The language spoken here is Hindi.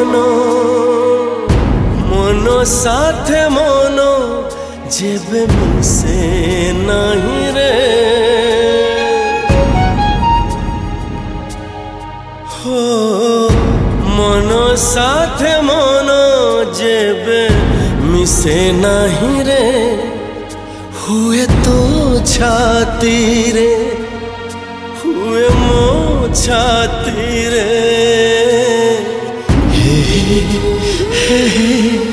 মনো মনো সাথে মনো যেবে মিশে নাহি রে हो मनो साथे मनो जेबे मिसे नहीं रे हुए तो छाती रे हुए मो छाती रे हे हे हे